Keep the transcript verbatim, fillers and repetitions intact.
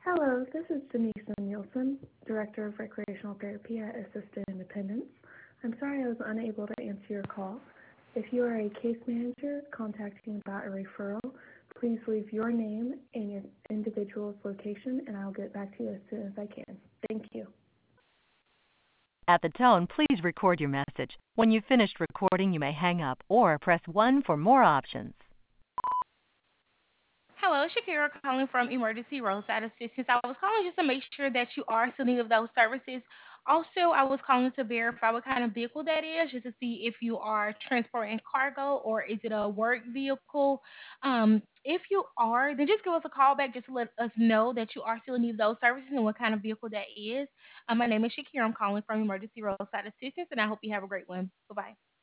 Hello, this is Denise Nielsen, Director of Recreational Therapy at Assisted Independence. I'm sorry I was unable to answer your call. If you are a case manager contacting about a referral, please leave your name and your individual's location, and I'll get back to you as soon as I can. Thank you. At the tone, please record your message. When you've finished recording, you may hang up or press one for more options. Hello, Shakira calling from Emergency Roadside Assistance. I was calling just to make sure that you are still in need of those services. Also, I was calling to verify what kind of vehicle that is, just to see if you are transporting cargo or is it a work vehicle. Um, if you are, then just give us a call back just to let us know that you are still in need of those services and what kind of vehicle that is. Um, my name is Shakira. I'm calling from Emergency Roadside Assistance, and I hope you have a great one. Bye bye.